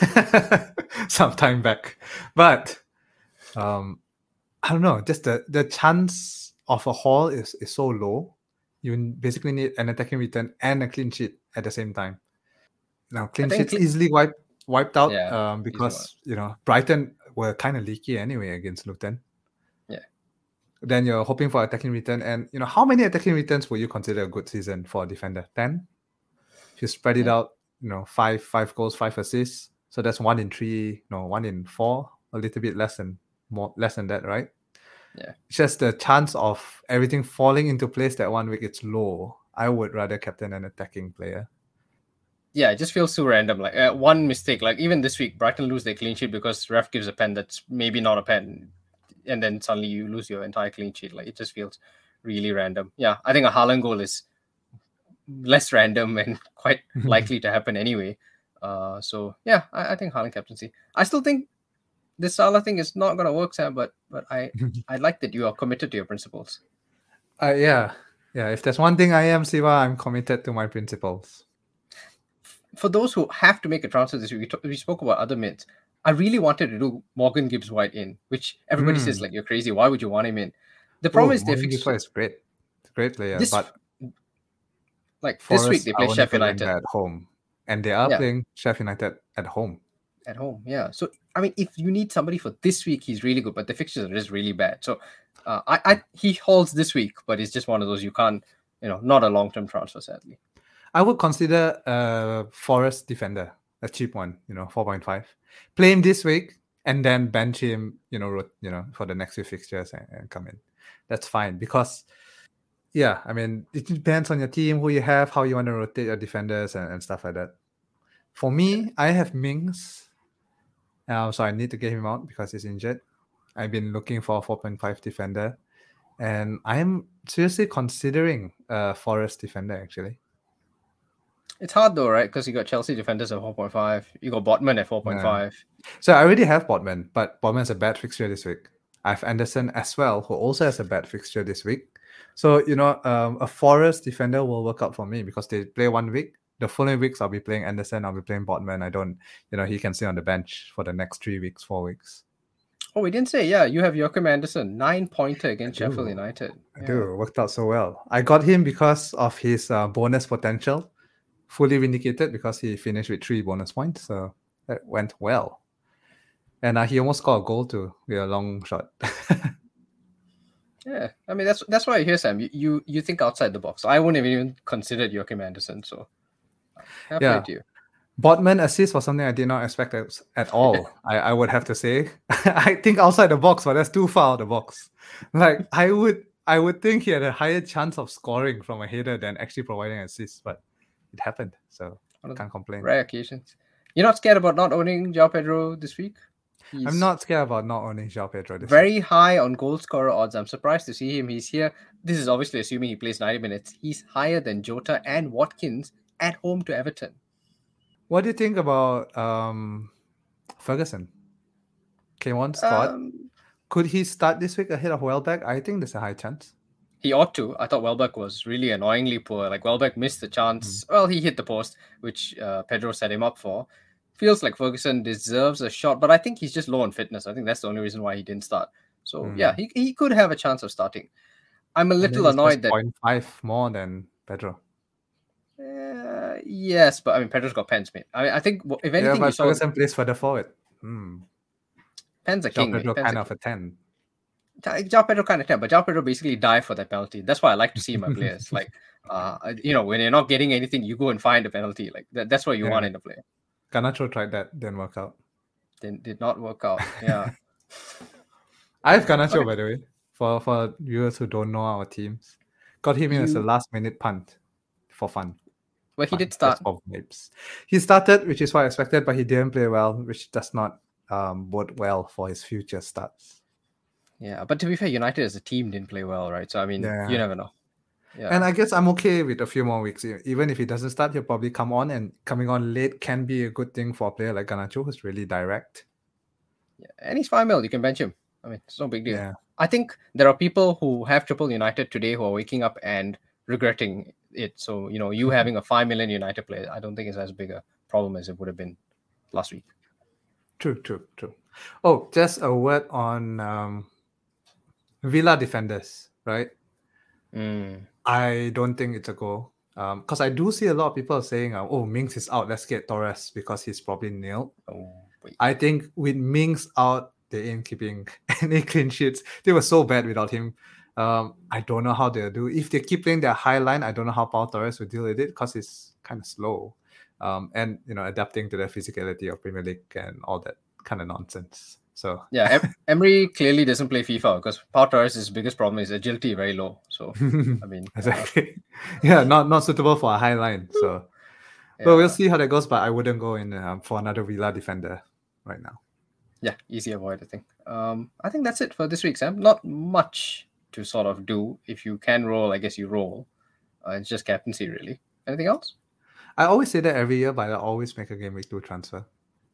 some time back, but um, I don't know. Just the the chance of a haul is, is so low. You basically need an attacking return and a clean sheet at the same time. Now, clean sheets clean... easily wiped wiped out yeah, um, because you know Brighton were kind of leaky anyway against Luton. Yeah. Then you're hoping for attacking return, and you know how many attacking returns would you consider a good season for a defender? Ten. If you spread it yeah. out, you know, five five goals, five assists. So that's one in three, no, one in four, a little bit less than more less than that, right? Yeah. It's just the chance of everything falling into place that one week it's low. I would rather captain an attacking player. Yeah, it just feels too random. Like uh, one mistake, like even this week, Brighton lose their clean sheet because ref gives a pen that's maybe not a pen, and then suddenly you lose your entire clean sheet. Like, it just feels really random. Yeah, I think a Haaland goal is less random and quite likely to happen anyway. Uh, so yeah, I, I think Haaland captaincy. I still think this Salah thing is not gonna work, Sam. But but I I like that you are committed to your principles. Uh, yeah, yeah. If there's one thing I am, Siva, I'm committed to my principles. For those who have to make a transfer this week, we, t- we spoke about other mids. I really wanted to do Morgan Gibbs-White in, which everybody mm. says like you're crazy. Why would you want him in? The problem Ooh, is they Morgan Gibbs-White is great, it's a great player. This, but like this week they play Sheffield United at home, and they are yeah. playing Sheffield United at home. At home, yeah. So I mean, if you need somebody for this week, he's really good, but the fixtures are just really bad. So uh, I, I he holds this week, but it's just one of those you can't, you know, not a long-term transfer, sadly. I would consider a Forest defender, a cheap one, you know, four point five. Play him this week and then bench him, you know, you know, for the next few fixtures and, and come in. That's fine because, yeah, I mean, it depends on your team, who you have, how you want to rotate your defenders and, and stuff like that. For me, I have Mings, uh, so I need to get him out because he's injured. I've been looking for a four point five defender, and I'm seriously considering a Forest defender, actually. It's hard though, right? Because you got Chelsea defenders at four point five. You got Botman at four point five. Yeah. So I already have Botman, but Botman has a bad fixture this week. I have Anderson as well, who also has a bad fixture this week. So, you know, um, a Forest defender will work out for me because they play one week. The following weeks, I'll be playing Anderson. I'll be playing Botman. I don't, you know, he can stay on the bench for the next three weeks, four weeks. Oh, we didn't say, yeah, you have Joachim Anderson, nine-pointer against Sheffield United. I yeah. do. It worked out so well. I got him because of his uh, bonus potential. Fully vindicated because he finished with three bonus points, so that went well. And uh, he almost scored a goal too with a long shot. Yeah, I mean that's that's why I hear Sam. You, you you think outside the box. I wouldn't have even considered Joachim Anderson. So happy yeah, to you. Botman assist was something I did not expect at all. I, I would have to say. I think outside the box, but that's too far out the box. Like I would I would think he had a higher chance of scoring from a header than actually providing assists, but it happened, so I can't complain. Rare occasions. You're not scared about not owning João Pedro this week? He's I'm not scared about not owning João Pedro this very week. high on goal scorer odds. I'm surprised to see him. He's here. This is obviously assuming he plays ninety minutes. He's higher than Jota and Watkins at home to Everton. What do you think about um, Ferguson? Came on spot. Um, Could he start this week ahead of Welbeck? I think there's a high chance. he ought to. I thought Welbeck was really annoyingly poor. Like Welbeck missed the chance. Well, he hit the post, which uh, Pedro set him up for. Feels like Ferguson deserves a shot, but I think he's just low on fitness. I think that's the only reason why he didn't start. So Mm. yeah, he, he could have a chance of starting. I'm a And then little he's just annoyed that zero point five more than Pedro. uh, yes, but I mean Pedro's got pens, mate. I mean, I think w- if Yeah, anything, you but saw Ferguson plays further forward. Hmm. Pens are João king. Mate. Pedro Pens kind are of a ten. king. João Pedro kind of ten, but João Pedro basically died for that penalty. That's why I like to see my players. Like, uh, you know, when you're not getting anything, you go and find a penalty. Like that, that's what you Yeah. want in a player. Garnacho tried that, didn't work out. Did did not work out. Yeah. I have Garnacho, by the way, for, for viewers who don't know our teams. Got him in as a You- last minute punt for fun. Well, he Fun, did start. just for vibes. He started, which is what I expected, but he didn't play well, which does not um, bode well for his future starts. Yeah, but to be fair, United as a team didn't play well, right? So I mean, Yeah. you never know. Yeah. And I guess I'm okay with a few more weeks. E- Even if he doesn't start, he'll probably come on, and coming on late can be a good thing for a player like Garnacho, who's really direct. Yeah, and he's five mil. You can bench him. I mean, it's no big deal. Yeah. I think there are people who have triple United today who are waking up and regretting it. So, you know, you having a five million United player, I don't think it's as big a problem as it would have been last week. True, true, true. Oh, just a word on um, Villa defenders, right? Mm. I don't think it's a goal. Because I do see a lot of people saying, uh, oh, Mings is out, let's get Torres because he's probably nil. Oh, wait. I think with Mings out, they ain't keeping any clean sheets. They were so bad without him. Um, I don't know how they'll do. If they keep playing their high line, I don't know how Pau Torres will deal with it because it's kind of slow. Um, and, you know, adapting to the physicality of Premier League and all that kind of nonsense. So, Yeah, em- Emery clearly doesn't play FIFA because Pau Torres' biggest problem is agility very low. So, I mean, uh, exactly. Yeah, not not suitable for a high line. So, yeah, but we'll see how that goes. But I wouldn't go in um, for another Villa defender right now. yeah, easy avoid, I think. Um, I think that's it for this week, Sam. Not much to sort of do. If you can roll, I guess you roll. Uh, it's just captaincy, really. Anything else? I always say that every year, but I always make a game week two transfer.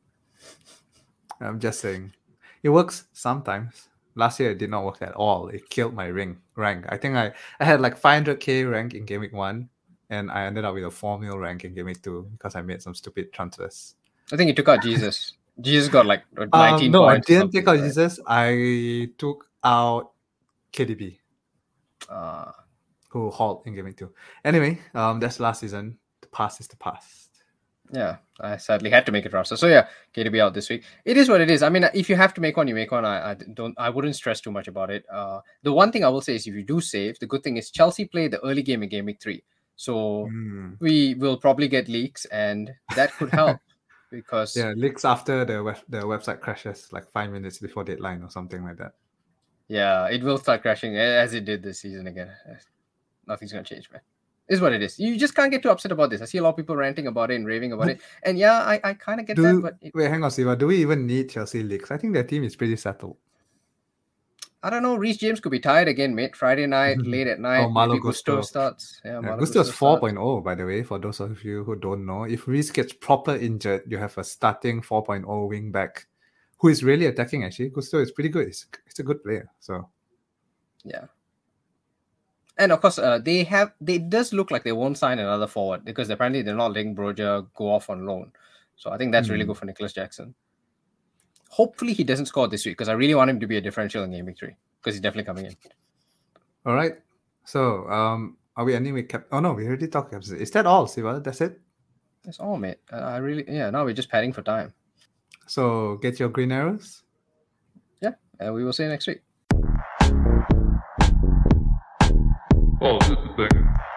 I'm just saying, it works sometimes. Last year, it did not work at all. It killed my ring rank. I think I, I had like five hundred K rank in game week one, and I ended up with a four mil rank in game week two because I made some stupid transfers. I think you took out Jesus. Jesus got like Um, nineteen no, I points. or didn't take out something, right? Jesus. I took out K D B, Uh, who hauled in game week two. Anyway, um, that's last season. The past is the past. yeah, I sadly had to make it roster. So yeah, K D B out this week. It is what it is. I mean, if you have to make one, you make one. I, I don't. I wouldn't stress too much about it. Uh, the one thing I will say is, if you do save, the good thing is Chelsea play the early game in game week three, so Mm. we will probably get leaks, and that could help because Yeah, leaks after the web, the website crashes like five minutes before deadline or something like that. yeah, it will start crashing as it did this season again. Nothing's gonna change, man. Is what it is. You just can't get too upset about this. I see a lot of people ranting about it and raving about it, and yeah, I, I kind of get that, Do but it, wait, hang on, Siva. Do we even need Chelsea leaks? I think their team is pretty settled. I don't know. Reece James could be tired again, mate. Friday night, late at night. Oh, Malo maybe Gusto Gusto. starts. Yeah, Yeah, Malo Gusto is Gusto four starts. point oh, by the way, for those of you who don't know. If Reece gets proper injured, you have a starting four point oh wing back who is really attacking, actually. Gusto is pretty good. He's, he's a good player. So, Yeah. And of course, uh, they have. They does look like they won't sign another forward because apparently they're not letting Broja go off on loan. So I think that's really Hmm. good for Nicholas Jackson. Hopefully he doesn't score this week because I really want him to be a differential in game week three because he's definitely coming in. all right. So, um, are we ending with cap? Oh, no, we already talked captaincy. Is that all, Siva? That's it? That's all, mate. Uh, I really, yeah. Now we're just padding for time. So, get your green arrows. Yeah, and we will see you next week. Oh, this is the thing.